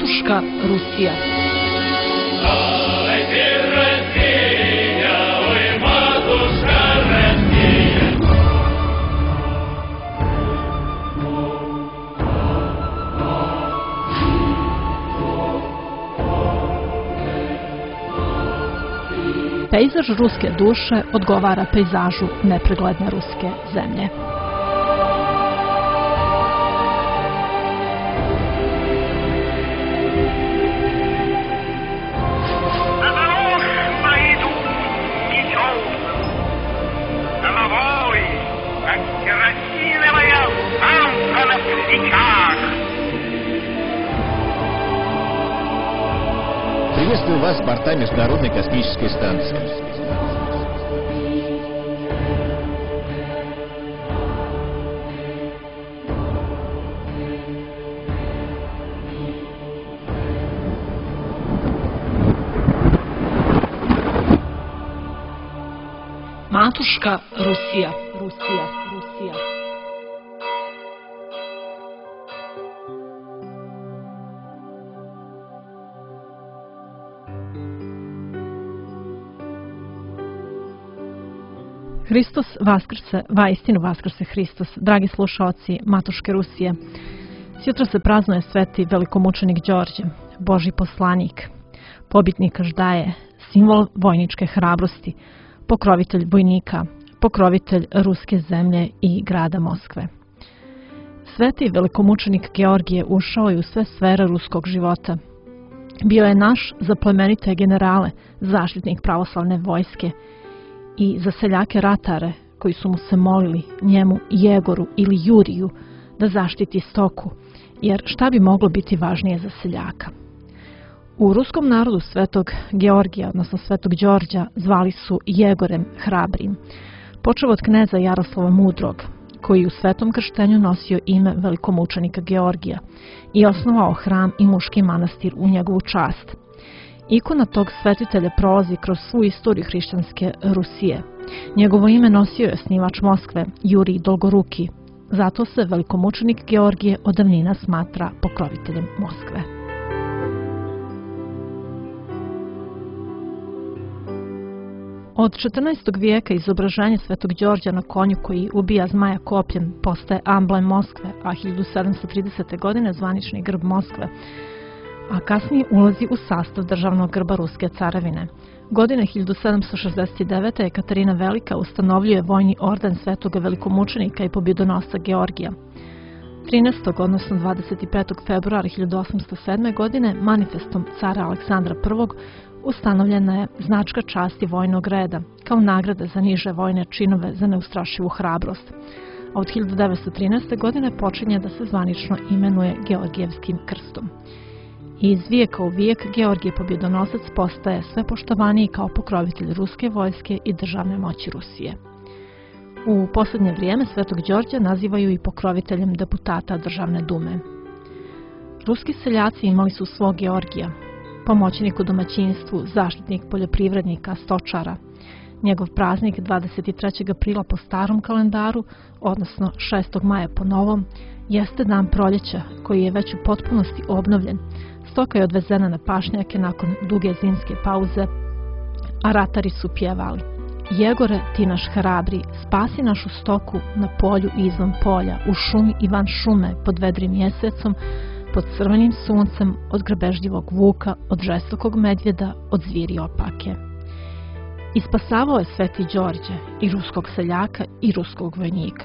Matuška Rusija. Pejzaž ruske duše odgovara pejzažu nepregledne ruske zemlje. Приветствую вас с борта Международной космической станции. Matuška Rusija. Rusija. Rusija. Hristos vaskrse, vaistinu vaskrse Hristos. Dragi slušaoci Matuške Rusije, sjutra se praznuje sveti velikomučenik Đorđe, Božji poslanik, pobitnik Aždaje, simbol vojničke hrabrosti, pokrovitelj vojnika, pokrovitelj ruske zemlje i grada Moskve. Sveti velikomučenik Georgije ušao je u sve sfere ruskog života. Bio je naš za plemenite generale, zaštitnik pravoslavne vojske i za seljake ratare koji su mu se molili, njemu, Jegoru ili Juriju, da zaštiti stoku, jer šta bi moglo biti važnije za seljaka? U ruskom narodu svetog Georgija, odnosno svetog Đorđa, zvali su Jegorem hrabrim, počev od kneza Jaroslava Mudrog, koji u svetom krštenju nosio ime velikomučenika Georgija i osnovao hram i muški manastir u njegovu čast. Ikona tog svetitelja prolazi kroz svu istoriju hrišćanske Rusije. Njegovo ime nosio je osnivač Moskve, Jurij Dolgoruki. Zato se velikomučenik Georgije od davnina smatra pokroviteljem Moskve. Od 14. vijeka izobraženje svetog Đorđa na konju koji ubija zmaja kopljem postaje amblem Moskve, a 1730. godine zvanični grb Moskve, a kasnije ulazi u sastav državnog grba Ruske carevine. Godine 1769. Katarina Velika ustanovljuje vojni orden svetoga velikomučenika i pobjedonosca Georgija. 13. odnosno 25. februara 1807. godine manifestom cara Aleksandra I. ustanovljena je značka časti vojnog reda, kao nagrada za niže vojne činove za neustrašivu hrabrost. A od 1913. godine počinje da se zvanično imenuje Georgijevskim krstom. Iz vijeka u vijek Georgije pobjedonosac postaje sve poštovaniji kao pokrovitelj ruske vojske i državne moći Rusije. U posljednje vrijeme svetog Đorđa nazivaju i pokroviteljem deputata državne dume. Ruski seljaci imali su svog Georgija, pomoćnik u domaćinstvu, zaštitnik poljoprivrednika, stočara. Njegov praznik 23. aprila po starom kalendaru, odnosno 6. maja po novom, jeste dan proljeća koji je već u potpunosti obnovljen. Stoka je odvezena na pašnjake nakon duge zimske pauze, a ratari su pjevali: Jegore, ti naš hrabri, spasi našu stoku na polju i izvan polja, u šumi i van šume, pod vedrim mjesecom, pod crvenim suncem, od grabežljivog vuka, od žestokog medvjeda, od zviri opake. Ispasavao je sveti Đorđe i ruskog seljaka i ruskog vojnika.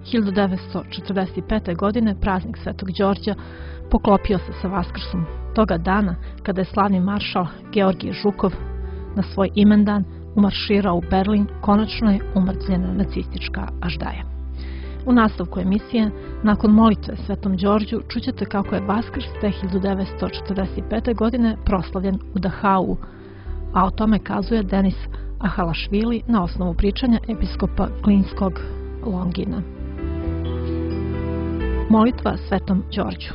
1945. godine praznik svetog Đorđa poklopio se sa Vaskrsom, toga dana kada je slavni maršal Georgij Žukov na svoj imendan umarširao u Berlin, konačno je umrtvljena nacistička Aždaja. U nastavku emisije, nakon molitve svetom Đorđu, čućete kako je Vaskrs te 1945. godine proslavljen u Dachau, a o tome kazuje Denis Ahalašvili na osnovu pričanja episkopa Klinskog Longina. Molitva svetom Đorđu.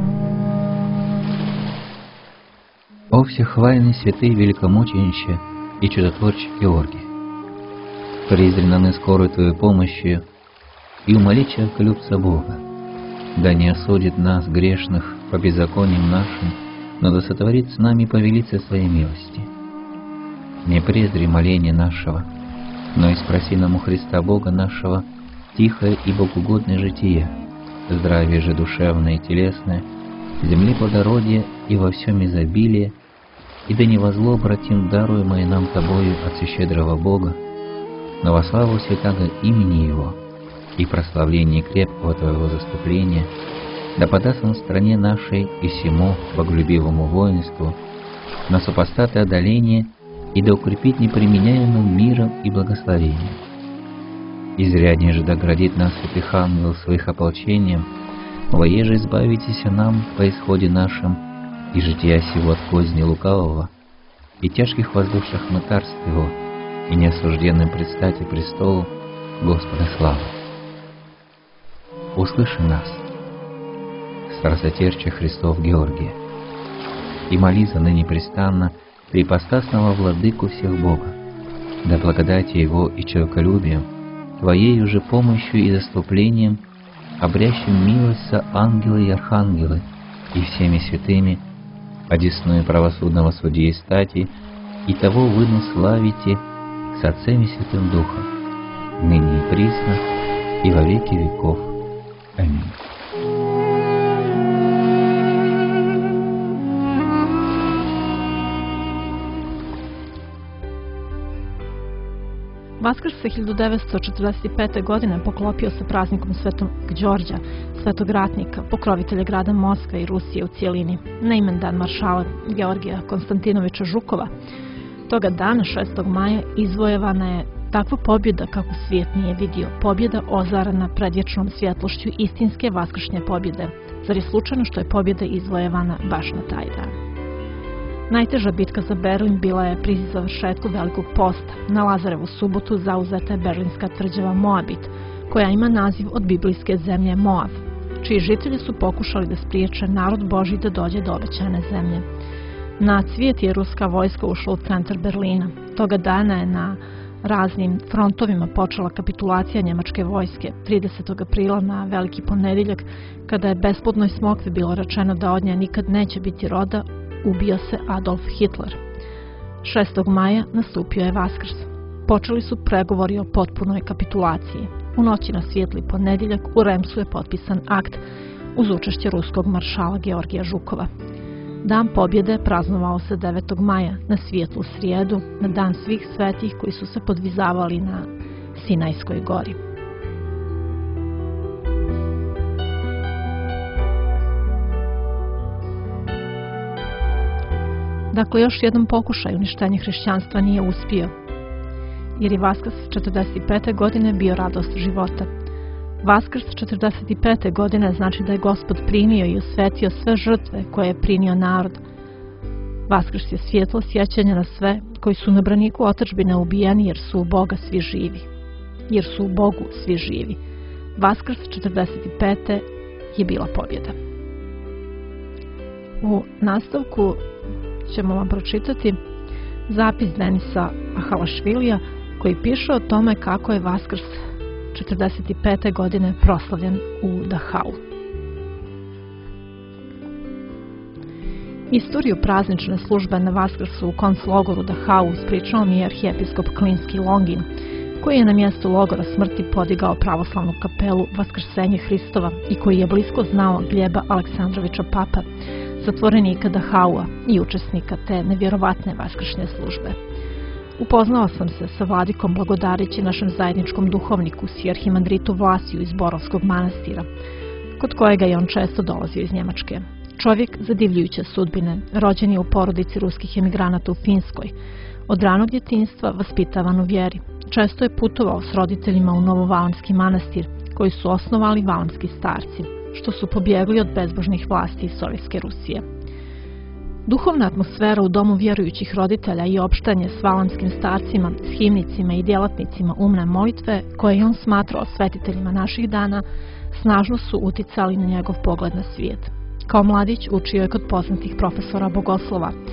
О всехвальный святый великомученище, и чудотворче Георгий, призри на нас скорую Твою помощью и умоли человеколюбца Бога, да не осудит нас, грешных, по беззакониям нашим, но да сотворит с нами повелица Своей милости. Не презри моления нашего, но и спроси нам у Христа Бога нашего тихое и богоугодное житие, здравие же душевное и телесное, земли плодородие и во всем изобилие, и да не во зло обратим даруемое нам Тобою от всещедрого Бога, но во славу святаго имени Его и прославление крепкого Твоего заступления, да подаст Он стране нашей и всему боголюбивому воинству на супостаты одоление и да укрепит неприменяемым миром и благословением. Изряднее же доградит нас святых ангел своих ополчением, воеже избавитесь нам по исходе нашим, и жития сего от козни лукавого, и тяжких воздушных мытарств его, и неосужденным предстати престолу Господа славы. Услыши нас, старостотерче Христов Георгия, и моли за ныне престанно преипостасного владыку всех Бога, да благодати Его и человеколюбием, Твоею же помощью и заступлением, обрящим милость со ангелы и архангелы, и всеми святыми, одесную правосудного судьи и стати, и того вы славите с Отцем и Святым Духом, ныне и присно, и во веки веков. Аминь. Vaskrs se 1945. godine poklopio sa praznikom Svetog Đorđa, svetog ratnika, pokrovitelja grada Moskve i Rusije u cijelini, na imendan maršala Georgija Konstantinoviča Žukova. Toga dana, 6. maja, izvojevana je takva pobjeda kako svijet nije vidio, pobjeda ozarana predvječnom svjetlošću istinske vaskršnje pobjede. Zar je slučajno što je pobjeda izvojevana baš na taj dan? Najteža bitka za Berlin bila je pri završetku Velikog posta. Na Lazarevu subotu zauzeta je berlinska tvrđava Moabit, koja ima naziv od biblijske zemlje Moav, čiji žitelji su pokušali da spriječe narod Božji da dođe do obećane zemlje. Na cvijet je ruska vojska ušla u centar Berlina. Toga dana je na raznim frontovima počela kapitulacija njemačke vojske. 30. aprila na Veliki ponedjeljak, kada je besplodnoj smokvi bilo rečeno da od nje nikad neće biti roda, ubio se Adolf Hitler. 6. maja nastupio je Vaskrs. Počeli su pregovori o potpunoj kapitulaciji. U noći na svijetli ponedjeljak u Remsu je potpisan akt uz učešće ruskog maršala Georgija Žukova. Dan pobjede praznovao se 9. maja na svijetlu srijedu, na dan svih svetih koji su se podvizavali na Sinajskoj gori. Dakle, još jedan pokušaj uništenja hrišćanstva nije uspio, jer je Vaskrs 45. godine bio radost života. Vaskrs 45. godine znači da je Gospod primio i osvetio sve žrtve koje je prinio narod. Vaskrs je svjetlo sjećanja na sve koji su na braniku otadžbine ubijeni jer su u Boga svi živi. Jer su u Bogu svi živi. Vaskrs 45. je bila pobjeda. U nastavku ćemo vam pročitati zapis Denisa Ahalašvilija koji piše o tome kako je Vaskrs 45. godine proslavljen u Dachau. Istoriju praznične službe na Vaskrsu u konclogoru Dachau ispričao mi je arhijepiskop Klinski Longin, koji je na mjestu logora smrti podigao pravoslavnu kapelu Vaskrsenje Hristova i koji je blisko znao Gljeba Aleksandrovića Papa, zatvorenika Dachaua i učesnika te nevjerovatne vaskršnje službe. Upoznao sam se sa vladikom Blagodarići, našem zajedničkom duhovniku, sijarhimandritu Vlasiju iz Borovskog manastira, kod kojega je on često dolazio iz Njemačke. Čovjek zadivljujuće sudbine, rođen je u porodici ruskih emigranata u Finskoj. Od ranog djetinjstva vaspitavan u vjeri. Često je putovao s roditeljima u Novovalamski manastir, koji su osnovali valamski starci, što su pobjegli od bezbožnih vlasti iz Sovjetske Rusije. Duhovna atmosfera u domu vjerujućih roditelja i opštanje s valamskim starcima, s himnicima i djelatnicima umne molitve, koje je on smatrao svetiteljima naših dana, snažno su uticali na njegov pogled na svijet. Kao mladić učio je kod poznatih profesora bogoslova.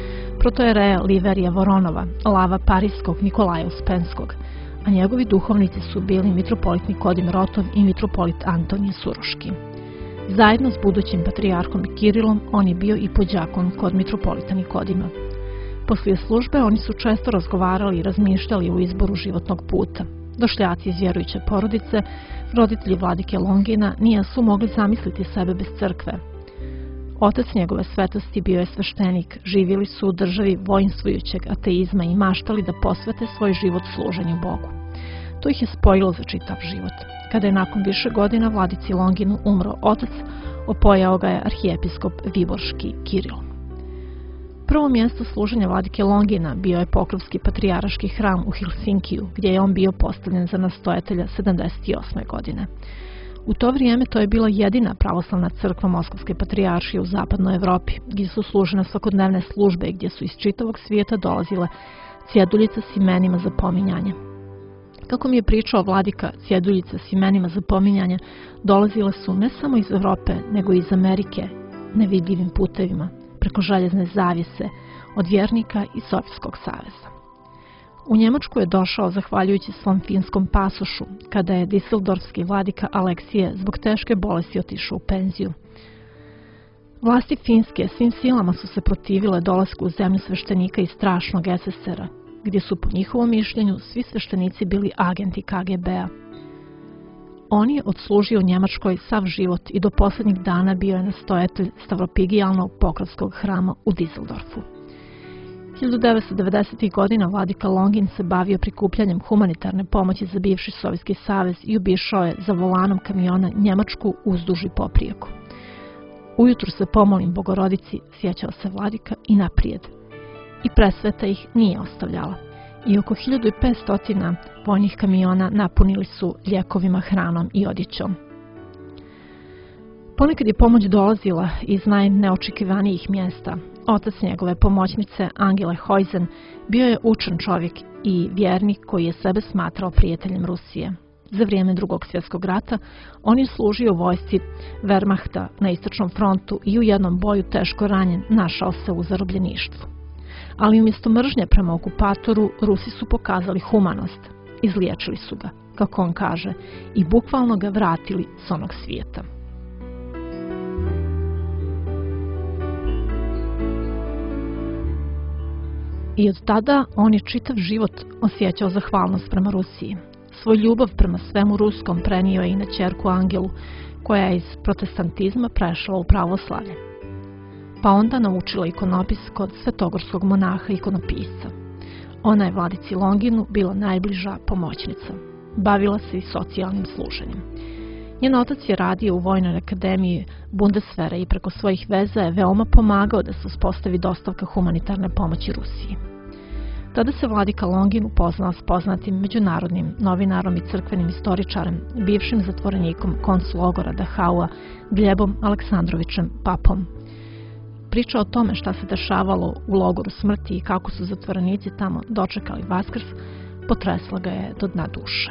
protojereja Liverija Voronova, lava parijskog Nikolaja Uspenskog, a njegovi duhovnici su bili mitropolit Nikodim Rotov i mitropolit Antonije Suroški. Zajedno s budućim patrijarhom Kirilom on je bio i pođakon kod mitropolita Nikodima. Poslije službe oni su često razgovarali i razmišljali o izboru životnog puta. Došljaci iz vjerujuće porodice, roditelji vladike Longina, nije su mogli zamisliti sebe bez crkve. Otac njegove svetosti bio je sveštenik, živjeli su u državi voinstvujućeg ateizma i maštali da posvete svoj život služenju Bogu. To ih je spojilo za čitav život. Kada je nakon više godina vladici Longinu umro otac, opojao ga je arhijepiskop Viborški Kiril. Prvo mjesto služenja vladike Longina bio je Pokrovski patrijaraški hram u Helsinkiju, gdje je on bio postavljen za nastojatelja 78. godine. U to vrijeme to je bila jedina pravoslavna crkva Moskovske patrijaršije u zapadnoj Evropi, gdje su služene svakodnevne službe i gdje su iz čitavog svijeta dolazile cjeduljice s imenima za pominjanje. Kako mi je pričao vladika, cjeduljice s imenima za pominjanje dolazile su ne samo iz Europe, nego i iz Amerike, nevidljivim putevima, preko željezne zavjese, od vjernika i Sovjetskog saveza. U Njemačku je došao zahvaljujući svom finskom pasošu, kada je Düsseldorfski vladika Aleksije zbog teške bolesti otišao u penziju. Vlasti Finske svim silama su se protivile dolasku u zemlju sveštenika iz strašnog SSR-a, gdje su po njihovom mišljenju svi sveštenici bili agenti KGB-a. On je odslužio u Njemačkoj sav život i do posljednjih dana bio je nastojatelj Stavropigijalnog Pokrovskog hrama u Düsseldorfu. 1990. godina vladika Longin se bavio prikupljanjem humanitarne pomoći za bivši Sovjetski savez i obišao je za volanom kamiona Njemačku uzduž i poprijeko. Ujutru se pomolim Bogorodici, sjećao se vladika, i naprijed. I presveta ih nije ostavljala. I oko 1500 vojnih kamiona napunili su lijekovima, hranom i odjećom. Ponekad je pomoć dolazila iz najneočekivanijih mjesta. Otac njegove pomoćnice, Angele Hojzen, bio je učen čovjek i vjernik koji je sebe smatrao prijateljem Rusije. Za vrijeme Drugog svjetskog rata on je služio u vojsci Wehrmachta na istočnom frontu i u jednom boju teško ranjen našao se u zarobljeništvu. Ali umjesto mržnje prema okupatoru, Rusi su pokazali humanost, izliječili su ga, kako on kaže, i bukvalno ga vratili s onog svijeta. I od tada on je čitav život osjećao zahvalnost prema Rusiji. Svoj ljubav prema svemu ruskom prenio je i na ćerku Angelu, koja je iz protestantizma prešla u pravoslavlje. Pa onda naučila ikonopis kod svetogorskog monaha ikonopisca. Ona je vladici Longinu bila najbliža pomoćnica. Bavila se i socijalnim služenjem. Njen otac je radio u Vojnoj akademiji Bundeswehra i preko svojih veza je veoma pomagao da se uspostavi dostavka humanitarne pomoći Rusiji. Tada se vladika Longin upoznao s poznatim međunarodnim novinarom i crkvenim istoričarem, bivšim zatvorenikom konclogora Dachaua, Gljebom Aleksandrovićem Papom. Priča o tome šta se dešavalo u logoru smrti i kako su zatvorenici tamo dočekali Vaskrs, potresla ga je do dna duše.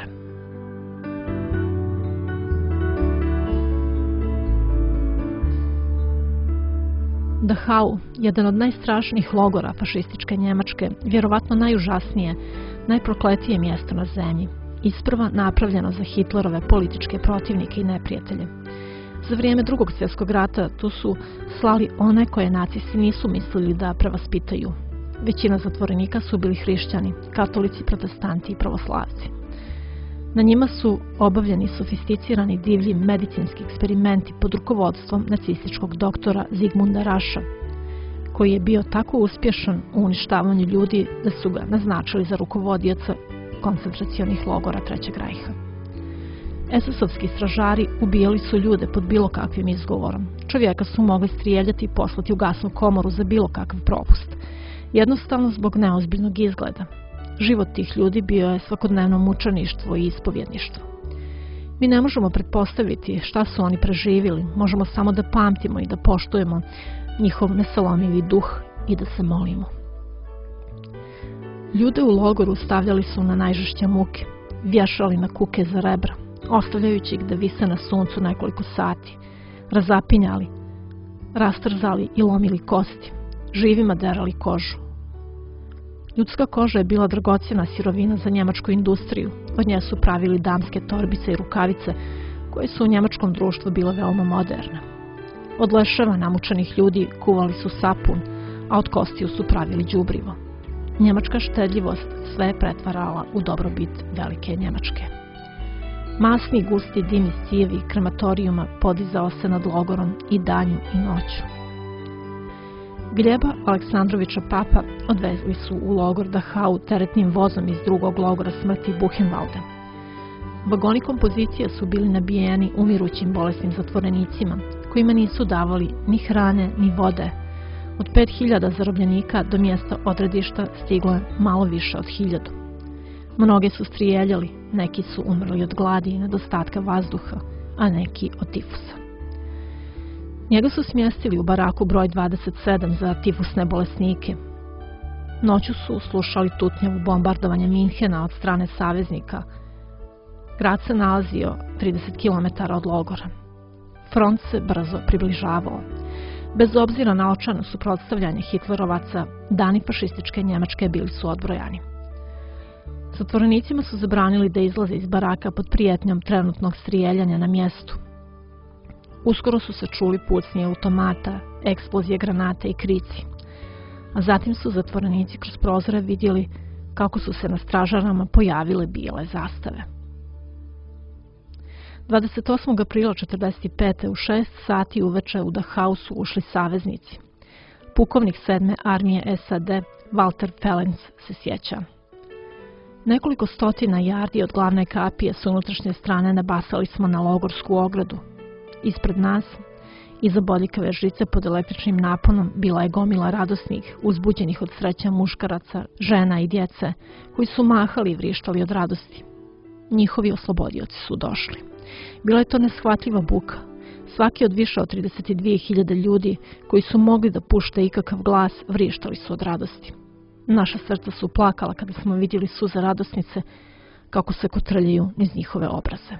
Dachau, jedan od najstrašnijih logora fašističke Njemačke, vjerovatno najužasnije, najprokletije mjesto na zemlji, isprva napravljeno za Hitlerove političke protivnike i neprijatelje. Za vrijeme Drugog svjetskog rata tu su slali one koje nacisti nisu mislili da prevaspitaju. Većina zatvorenika su bili hrišćani, katolici, protestanti i pravoslavci. Na njima su obavljeni sofisticirani divlji medicinski eksperimenti pod rukovodstvom nacističkog doktora Zigmunda Rascha, koji je bio tako uspješan u uništavanju ljudi da su ga naznačili za rukovodioca koncentracionih logora Trećeg rajha. SS-ovski stražari ubijali su ljude pod bilo kakvim izgovorom. Čovjeka su mogli strijeljati i poslati u gasnu komoru za bilo kakav propust, jednostavno zbog neozbiljnog izgleda. Život tih ljudi bio je svakodnevno mučeništvo i ispovjedništvo. Mi ne možemo pretpostaviti šta su oni preživjeli, možemo samo da pamtimo i da poštujemo njihov nesalomivi duh i da se molimo. Ljude u logoru stavljali su na najžešće muke, vješali na kuke za rebra, ostavljajući ih da vise na suncu nekoliko sati, razapinjali, rastrzali i lomili kosti, živima derali kožu, Ljudska koža je bila dragocjena sirovina za njemačku industriju. Od nje su pravili damske torbice i rukavice, koje su u njemačkom društvu bile veoma moderne. Od leševa namučenih ljudi kuvali su sapun, a od kostiju su pravili đubrivo. Njemačka štedljivost sve je pretvarala u dobrobit velike Njemačke. Masni gusti dim iz cijevi krematorijuma podizao se nad logorom i danju i noću. Gljeba Aleksandrovića Papa odvezli su u logor Dachau teretnim vozom iz drugog logora smrti Buchenwalde. Vagoni kompozicije su bili nabijeni umirućim bolesnim zatvorenicima, kojima nisu davali ni hrane ni vode. Od 5000 zarobljenika do mjesta odredišta stiglo je malo više od 1000. Mnoge su strijeljali, neki su umrli od gladi i nedostatka vazduha, a neki od tifusa. Njega su smjestili u baraku broj 27 za tifusne bolesnike. Noću su slušali tutnjavu bombardovanja Minhena od strane saveznika. Grad se nalazio 30 km od logora. Front se brzo približavao. Bez obzira na očajno suprotstavljanje Hitlerovaca, dani fašističke Njemačke bili su odbrojani. Zatvorenicima su zabranili da izlaze iz baraka pod prijetnjom trenutnog strijeljanja na mjestu. Uskoro su se čuli pucnje automata, eksplozije granate i krici, a zatim su zatvorenici kroz prozore vidjeli kako su se na stražarama pojavile bijele zastave. 28. aprila 1945. u 6 sati uveče u Dachau su ušli saveznici. Pukovnik 7. armije SAD Walter Felenc se sjeća. Nekoliko stotina jardi od glavne kapije s unutrašnje strane nabasali smo na logorsku ogradu. Ispred nas, iza bodljikave žice pod električnim naponom, bila je gomila radosnih, uzbuđenih od sreća muškaraca, žena i djece, koji su mahali i vrištali od radosti. Njihovi oslobodioci su došli. Bila je to neshvatljiva buka. Svaki od više od 32.000 ljudi koji su mogli da pušte ikakav glas, vrištali su od radosti. Naša srca su plakala kada smo vidjeli suze radosnice kako se kotrljaju niz njihove obraze.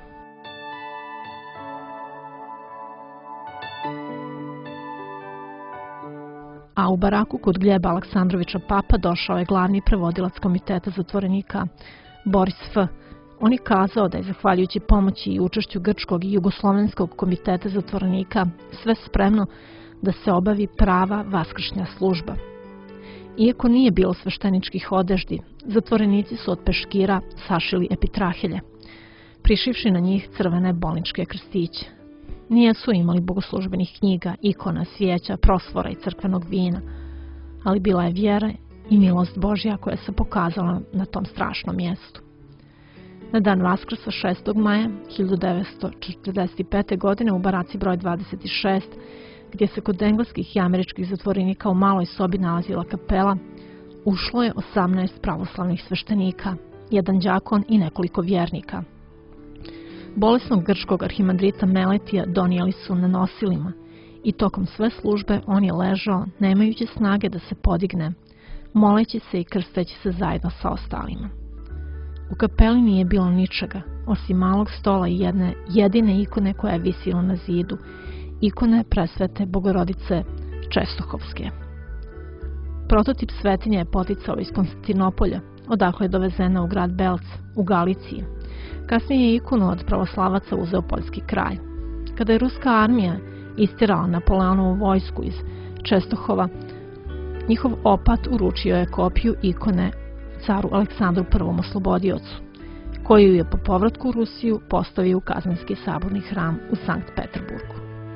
A u baraku kod Gljeba Aleksandrovića Papa došao je glavni prevodilac komiteta zatvorenika Boris F. On je kazao da je zahvaljujući pomoći i učešću Grčkog i Jugoslovenskog komiteta zatvorenika sve spremno da se obavi prava vaskršnja služba. Iako nije bilo svešteničkih odeždi, zatvorenici su od peškira sašili epitrahelje, prišivši na njih crvene bolničke krstiće. Nijesu imali bogoslužbenih knjiga, ikona, svijeća, prosvora i crkvenog vina, ali bila je vjera i milost Božja koja se pokazala na tom strašnom mjestu. Na dan Vaskrsa 6. maja 1945. godine u baraci broj 26, gdje se kod engleskih i američkih zatvorenika u maloj sobi nalazila kapela, ušlo je 18 pravoslavnih sveštenika, jedan đakon i nekoliko vjernika. Bolesnog grčkog arhimandrita Meletija donijeli su na nosilima i tokom sve službe on je ležao, nemajući snage da se podigne, moleći se i krsteći se zajedno sa ostalima. U kapeli nije bilo ničega, osim malog stola i jedne jedine ikone koja je visila na zidu, ikone presvete Bogorodice Čestohovske. Prototip svetinje je poticao iz Konstantinopolja, odakle je dovezena u grad Belc, u Galiciji. Kasnije je ikonu od pravoslavaca uzeo poljski kralj. Kada je ruska armija istirala Napoleonovu vojsku iz Čestohova, njihov opat uručio je kopiju ikone caru Aleksandru I. oslobodiocu, koju je po povratku u Rusiju postavio u Kazanski saborni hram u Sankt Peterburgu.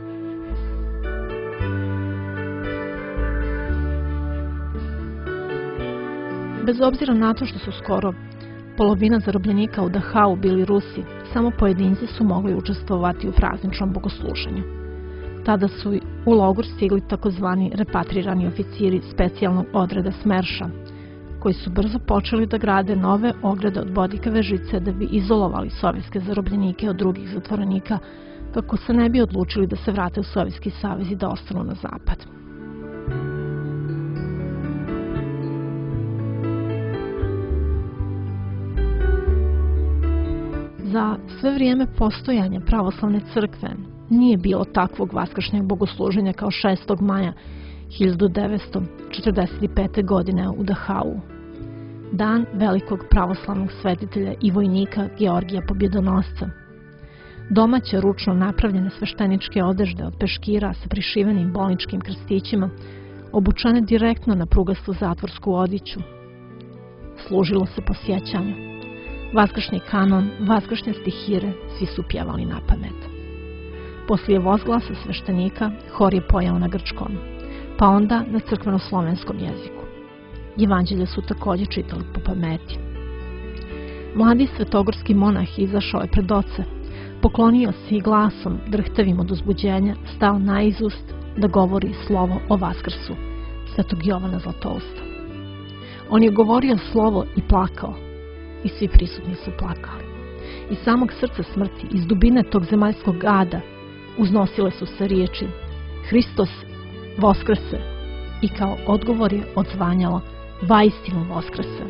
Bez obzira na to što su skoro polovina zarobljenika u Dachau bili Rusi, samo pojedinci su mogli učestvovati u prazničnom bogosluženju. Tada su u logor stigli takozvani repatrirani oficiri specijalnog odreda Smerša, koji su brzo počeli da grade nove ograde od bodljikave žice da bi izolovali sovjetske zarobljenike od drugih zatvorenika, kako se ne bi odlučili da se vrate u Sovjetski savez i da ostanu na zapad. Za sve vrijeme postojanja pravoslavne crkve nije bilo takvog vaskršnjeg bogosluženja kao 6. maja 1945. godine u Dachau. dan velikog pravoslavnog svetitelja i vojnika Georgija Pobjedonosca. Domaće ručno napravljene svešteničke odežde od peškira sa prišivenim bolničkim krstićima, obučane direktno na prugastu zatvorsku odiću. Služilo se po sjećanju. Vaskršnji kanon, vaskršnje stihire, svi su pjevali na pamet. Poslije vozglasa sveštenika, hor je pojao na grčkom, pa onda na crkveno-slovenskom jeziku. Evanđelje su također čitali po pameti. Mladi svetogorski monah izašao je pred oce, poklonio se i glasom, drhtavim od uzbuđenja, stao naizust da govori slovo o Vaskrsu, svetog Jovana Zlatousta. On je govorio slovo i plakao, i svi prisutni su plakali. Iz samog srca smrti, iz dubine tog zemaljskog ada, uznosile su se riječi Hristos Voskrse, i kao odgovor je odzvanjalo vaistinu Voskrse.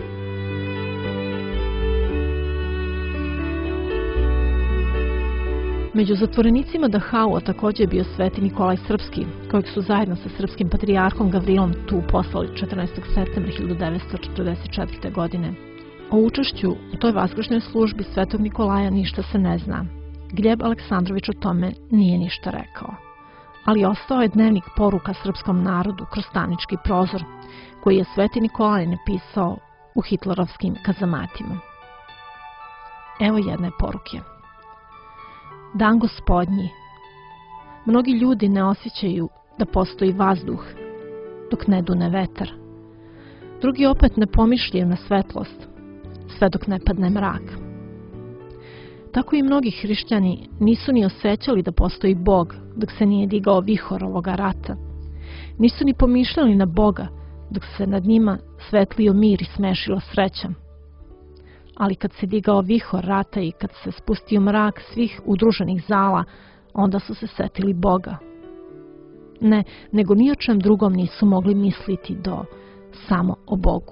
Među zatvorenicima Dachau također je bio sveti Nikolaj Srpski, kojeg su zajedno sa srpskim patrijarhom Gavrilom tu poslali 14. septembra 1944. godine. O učešću u toj vaskršnjoj službi svetog Nikolaja ništa se ne zna. Gljeb Aleksandrović o tome nije ništa rekao. Ali ostao je dnevnik poruka srpskom narodu kroz stanički prozor, koji je sveti Nikolaj napisao u hitlerovskim kazamatima. Evo jedne poruke. Dan gospodnji. Mnogi ljudi ne osjećaju da postoji vazduh dok ne dune vetar. Drugi opet ne pomišljaju na svetlost sve dok ne padne mrak. Tako i mnogi hrišćani nisu ni osjećali da postoji Bog dok se nije digao vihor ovoga rata. Nisu ni pomišljali na Boga dok se nad njima svetlio mir i smešila sreća. Ali kad se digao vihor rata i kad se spustio mrak svih udruženih zala, onda su se setili Boga. Ne, nego ni o čem drugom nisu mogli misliti do samo o Bogu.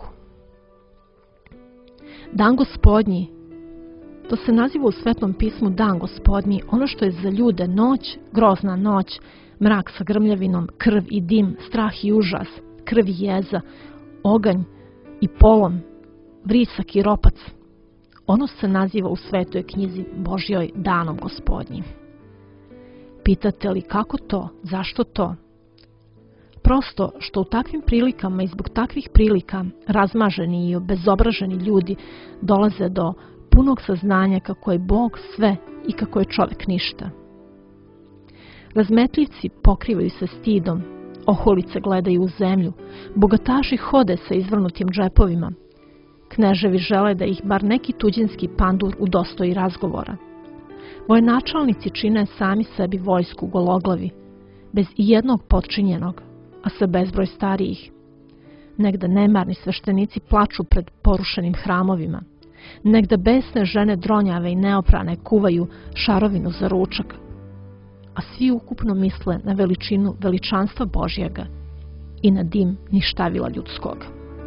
Dan gospodnji, to se naziva u Svetom pismu Dan gospodnji, ono što je za ljude noć, grozna noć, mrak sa grmljavinom, krv i dim, strah i užas, krv i jeza, oganj i polom, vrisak i ropac. Ono se naziva u Svetoj knjizi Božjoj Danom gospodnjim. Pitate li kako to, zašto to? Prosto što u takvim prilikama i zbog takvih prilika razmaženi i obezobraženi ljudi dolaze do punog saznanja kako je Bog sve i kako je čovjek ništa. Razmetljivci pokrivaju se stidom, oholice gledaju u zemlju, bogataši hode sa izvrnutim džepovima, kneževi žele da ih bar neki tuđinski pandur udostoji razgovora. Vojenačalnici čine sami sebi vojsku gologlavi, bez ijednog potčinjenog, a sve bezbroj starijih. Negde nemarni sveštenici plaču pred porušenim hramovima. Negde besne žene dronjave i neoprane kuvaju šarovinu za ručak. A svi ukupno misle na veličinu veličanstva Božjega i na dim ništavila ljudskog.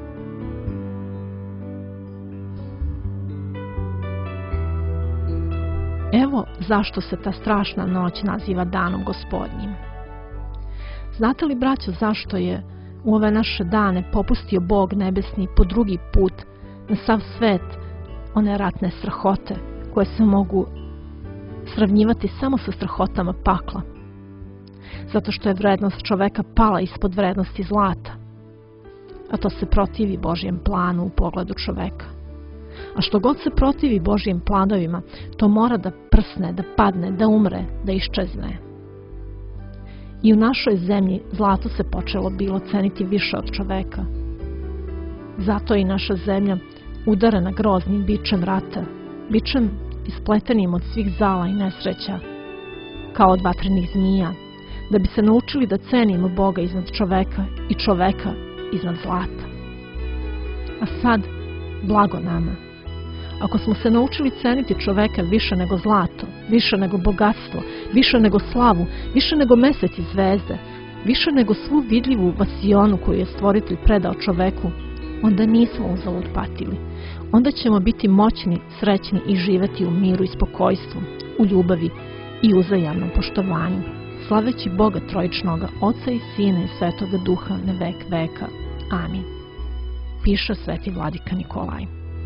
Evo zašto se ta strašna noć naziva Danom gospodnjim. Znate li, braćo, zašto je u ove naše dane popustio Bog nebesni po drugi put na sav svet one ratne strahote koje se mogu sravnjivati samo sa strahotama pakla? Zato što je vrednost čoveka pala ispod vrednosti zlata, a to se protivi Božjem planu u pogledu čoveka. A što god se protivi Božjim planovima, to mora da prsne, da padne, da umre, da iščezne. I u našoj zemlji zlato se počelo bilo ceniti više od čoveka. Zato je i naša zemlja udarena groznim bičem rata, bičem ispletenim od svih zala i nesreća, kao od vatrenih zmija, da bi se naučili da cenimo Boga iznad čoveka i čoveka iznad zlata. A sad, blago nama. Ako smo se naučili ceniti čoveka više nego zlato, više nego bogatstvo, više nego slavu, više nego mesec i zvezde, više nego svu vidljivu vasionu koju je Stvoritelj predao čoveku, onda nismo uzalud patili. Onda ćemo biti moćni, srećni i živeti u miru i spokojstvu, u ljubavi i uzajamnom poštovanju, slaveći Boga trojičnoga, Oca i Sina i Svetoga Duha na vek veka. Amin. piše sveti vladika Nikolaj.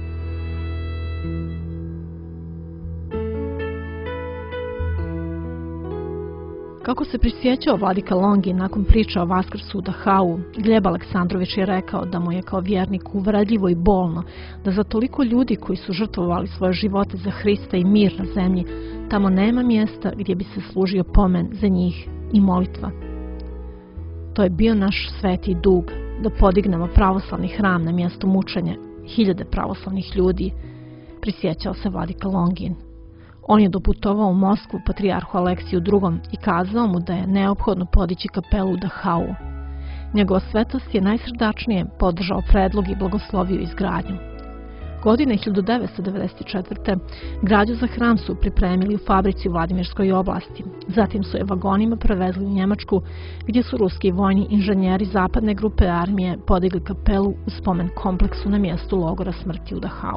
Kako se prisjećao vladika Longin nakon priča o Vaskrsu u Dachau, Gleb Aleksandrović je rekao da mu je kao vjernik uvredljivo i bolno da za toliko ljudi koji su žrtvovali svoje živote za Hrista i mir na zemlji, tamo nema mjesta gdje bi se služio pomen za njih i molitva. To je bio naš sveti dug, da podignemo pravoslavni hram na mjesto mučenja hiljade pravoslavnih ljudi, prisjećao se vladika Longin. On je doputovao u Moskvu patrijarhu Aleksiju II i kazao mu da je neophodno podići kapelu u Dachau. Njegova svetost je najsrdačnije podržao predlog i blagoslovio izgradnju. Godine 1994. građu za hram su pripremili u fabrici u Vladimirskoj oblasti. Zatim su je vagonima prevezli u Njemačku, gdje su ruski vojni inženjeri zapadne grupe armije podigli kapelu u spomen kompleksu na mjestu logora smrti u Dachau.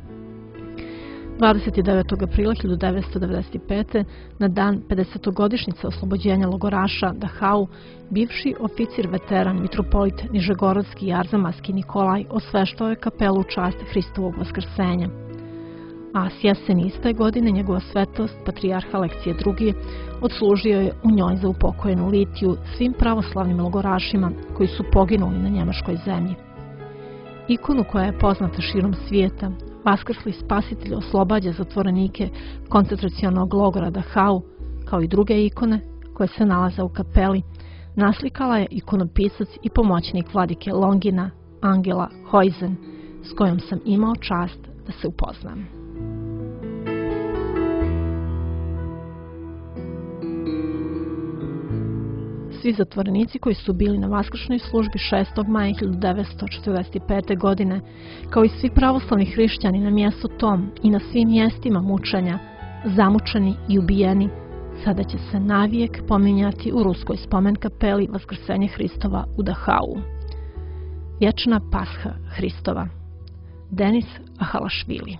29. aprila 1995. na dan 50-godišnjice oslobođenja logoraša Dachau, bivši oficir veteran mitropolit Nižegorodski i Arzamaski Nikolaj osveštao je kapelu u čast Hristovog vaskrsenja. A s jeseni iste godine njegova svetost, patrijarh Aleksije II, odslužio je u njoj za upokojenu litiju svim pravoslavnim logorašima koji su poginuli na njemačkoj zemlji. Ikonu koja je poznata širom svijeta, Vaskrsli spasitelj oslobađa zatvorenike koncentracionog logora Dachau, kao i druge ikone koje se nalaze u kapeli, naslikala je ikonopisac i pomoćnik vladike Longina, Angela Hojzen, s kojom sam imao čast da se upoznam. Svi zatvorenici koji su bili na vaskršnoj službi 6. maja 1945. godine, kao i svi pravoslavni hrišćani na mjestu tom i na svim mjestima mučenja, zamučeni i ubijeni, sada će se navijek pominjati u ruskoj spomen kapeli Vaskrsenja Hristova u Dachau. Vječna pasha Hristova. Denis Ahalašvili.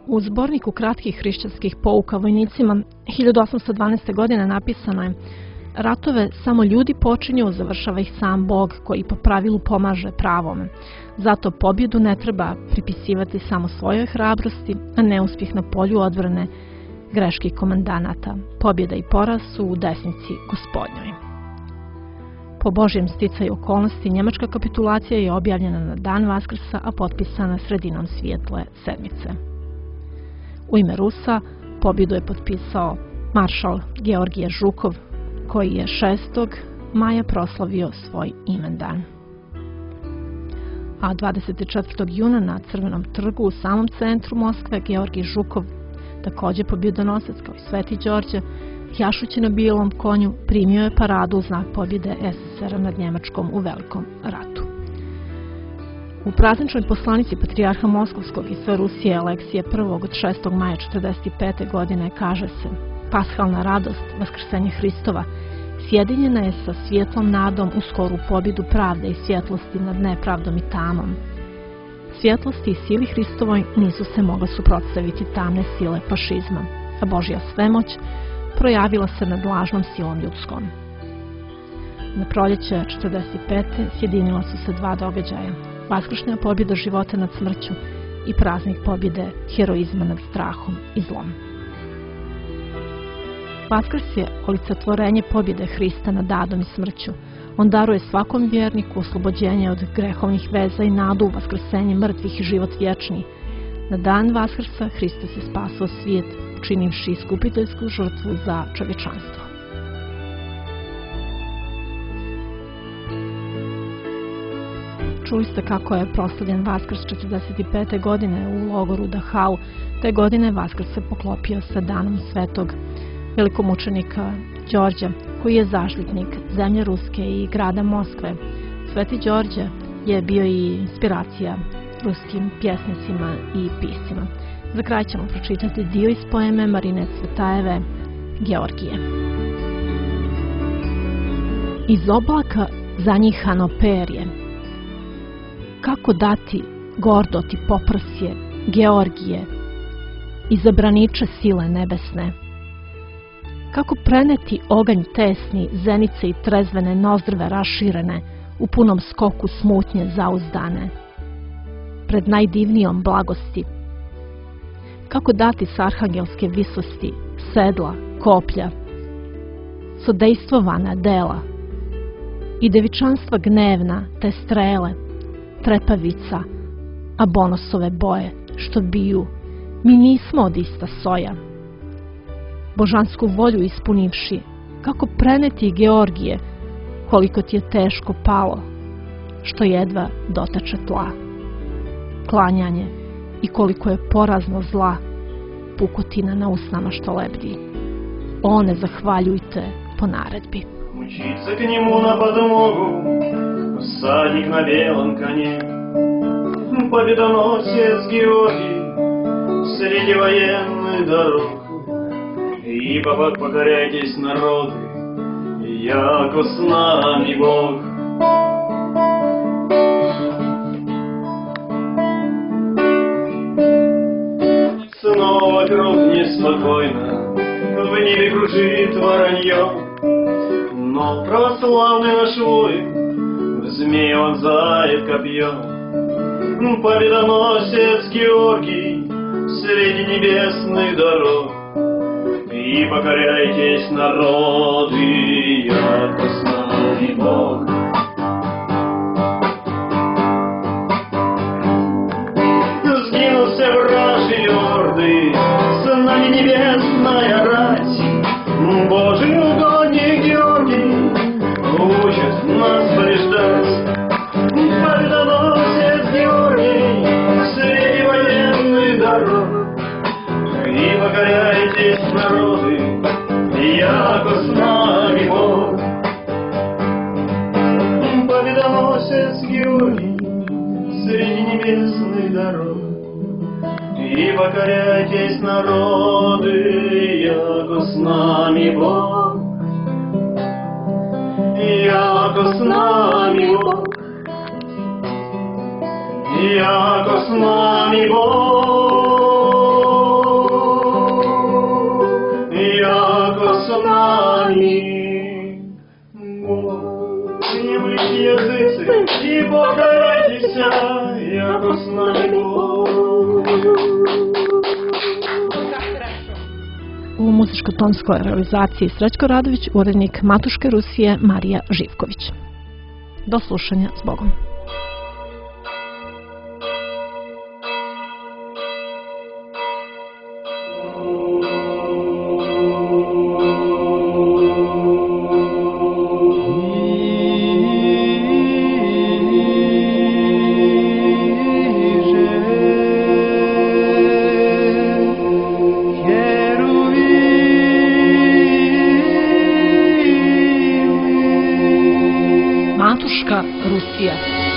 U zborniku kratkih hrišćanskih pouka vojnicima 1812. godine napisano je: ratove samo ljudi počinju, završava ih sam Bog koji po pravilu pomaže pravome. Zato pobjedu ne treba pripisivati samo svojoj hrabrosti, a neuspjeh na polju odbrane greških komandanata. Pobjeda i poraz su u desnici Gospodnjoj. Po Božjem sticaju okolnosti, njemačka kapitulacija je objavljena na dan Vaskrsa, a potpisana sredinom svijetle sedmice. U ime Rusa pobjedu je potpisao maršal Georgije Žukov, koji je 6. maja proslavio svoj imendan. A 24. juna na Crvenom trgu u samom centru Moskve Georgij Žukov, također pobjedonosac kao i Sveti Đorđe, jašući na bijelom konju, primio je paradu u znak pobjede SSR nad Njemačkom u Velikom ratu. U prazničnoj poslanici Patrijarha Moskovskog i sve Rusije Aleksije I od 6. maja 1945. godine kaže se: pashalna radost, vaskrsenje Hristova, sjedinjena je sa svjetlom nadom u skoru pobjedu pravde i svjetlosti nad nepravdom i tamom. Svjetlosti i sili Hristovoj nisu se mogle suprotstaviti tamne sile fašizma, a Božja svemoć projavila se nad lažnom silom ljudskom. Na proljeće 1945. sjedinila su se dva događaja: vaskršnja pobjeda života nad smrću i praznik pobjede heroizma nad strahom i zlom. Vaskrs je olicetvorenje pobjede Hrista nad adom i smrću. On daruje svakom vjerniku oslobođenje od grehovnih veza i nadu u vaskrsenje mrtvih i život vječni. Na dan Vaskrsa Hristos je spasao svijet, učinivši iskupiteljsku žrtvu za čovječanstvo. Čuli ste kako je proslavljen Vaskrs 1945. godine u logoru Dachau. Te godine Vaskrs se poklopio sa danom svetog velikomučenika Đorđa, koji je zaštitnik zemlje Ruske i grada Moskve. Sveti Đorđe je bio i inspiracija ruskim pjesnicima i piscima. Za kraj ćemo pročitati dio iz poeme Marine Cvetajeve Georgije. Iz oblaka zanjihano perje, kako dati gordo ti poprsje, Georgije, izabraniče sile nebesne. Kako preneti oganj tesni, zenice i trezvene nozdrve raširene, u punom skoku smutnje zauzdane, pred najdivnijom blagosti. Kako dati s arhangelske visosti, sedla, koplja, sodejstvovana dela, i devičanstva gnevna, te strele, trepavica, a bonosove boje, što biju, mi nismo od ista soja. Božansku volju ispunivši, kako preneti Georgije, koliko ti je teško palo, što jedva dotače tla. Klanjanje i koliko je porazno zla, pukotina na usnama što lebdi. O, ne zahvaljujte po naredbi. Мчится к нему на подмогу всадник на белом коне, победоносец Георгий среди военных дорог. Ибо покоряйтесь, народы, яко с нами Бог. Снова кровь неспокойно, в небе кружит воронье, но православный наш воин в змея вонзает копье. Победоносец Георгий среди небесных дорог. И покоряйтесь, народы, яко с нами Бог. Сгинулся вражьи орды, с нами небесная рать. Божий угодник Георгий учит нас побеждать. Победоносец Георгий среди военных дорог. И покоряйтесь, народы, яко с нами Бог. Победоносец Георгий среди небесных дорог. И покоряйтесь, народы, яко с нами Бог. Яко с нами Бог. Яко с нами Бог. покарайтеся, яко с нами Бог. U muzičko-tonskoj realizaciji Srećko Radović, urednik Matuške Rusije Marija Živković. Do slušanja, s Bogom. Matuška Rusija.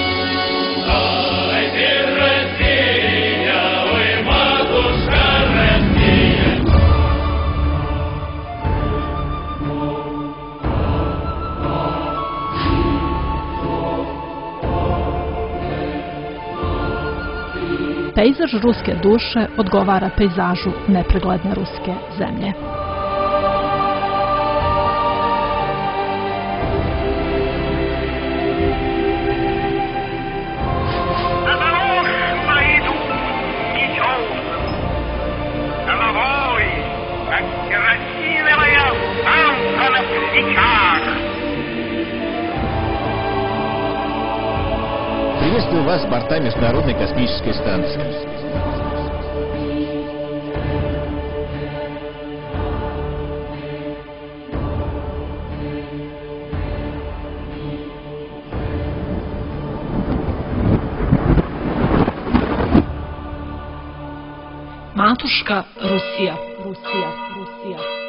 Pejzaž ruske duše odgovara pejzažu nepregledne ruske zemlje. Приветствую вас с борта Международной космической станции. Matuška Rusija. Rusija.